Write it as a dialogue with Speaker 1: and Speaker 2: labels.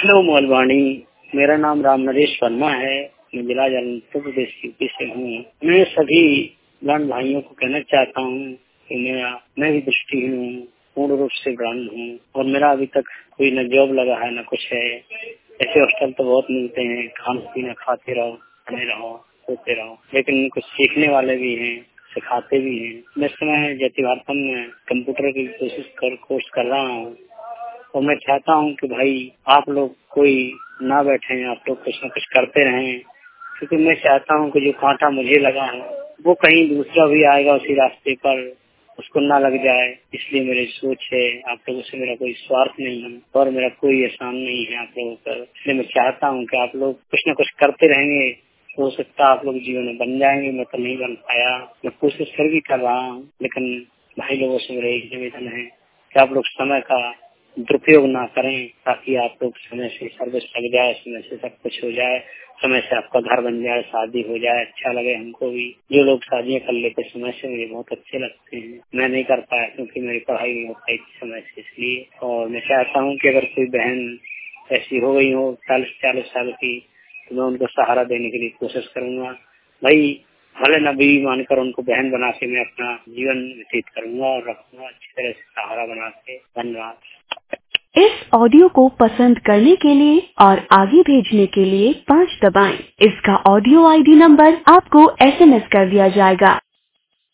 Speaker 1: Hello मोलवाणी, मेरा नाम राम नरेश वर्मा है। मैं जिला उत्तर प्रदेश यूपी से हूँ। मैं सभी ब्राह्मण भाइयों को कहना चाहता हूँ कि मैं भी दृष्टिहीन हूँ, पूर्ण रूप से ब्राह्मण हूँ और मेरा अभी तक कोई न जॉब लगा है न कुछ है। ऐसे हॉस्टल तो बहुत मिलते हैं, खाना पीना खाते रहो, पढ़े रहो, सोते रहो, लेकिन कुछ सीखने वाले भी हैं, सिखाते भी हैं। मैं इस समय जयती भारतम में कंप्यूटर की कोर्स कर रहा हूँ और मैं चाहता हूँ कि भाई आप लोग कोई ना बैठे, आप लोग कुछ न कुछ करते रहें, क्योंकि मैं चाहता हूँ कि जो कांटा मुझे लगा है वो कहीं दूसरा भी आएगा उसी रास्ते पर, उसको ना लग जाए। इसलिए मेरी सोच है, आप लोगों से मेरा कोई स्वार्थ नहीं है और मेरा कोई एहसान नहीं है आप लोगों पर। इसलिए मैं चाहता हूँ कि आप लोग कुछ न कुछ करते रहेंगे, हो सकता है आप लोग जीवन में बन जाएंगे। मैं तो नहीं बन पाया, मैं कोशिश फिर भी कर रहा हूँ, लेकिन भाई लोगों से मेरा एक निवेदन है कि आप लोग समय का दुरुपयोग ना करें, ताकि आप लोग समय से सर्विस लग जाए, समय से सब कुछ हो जाए, समय से आपका घर बन जाए, शादी हो जाए, अच्छा लगे हमको भी। जो लोग शादियां कर लेते समय से मुझे बहुत अच्छे लगते हैं, मैं नहीं कर पाया क्योंकि मेरी पढ़ाई नहीं हो पाई थी समय से, इसलिए। और मैं चाहता हूँ कि अगर कोई बहन ऐसी हो गई हो 40 साल की, तो मैं उनको सहारा देने के लिए कोशिश करूंगा। भाई भले न बीवी मानकर उनको बहन बना के मैं अपना जीवन व्यतीत करूंगा और रखूंगा अच्छी तरह से सहारा बना के। धन्यवाद।
Speaker 2: इस ऑडियो को पसंद करने के लिए और आगे भेजने के लिए 5 दबाएं। इसका ऑडियो आईडी नंबर आपको SMS कर दिया जाएगा।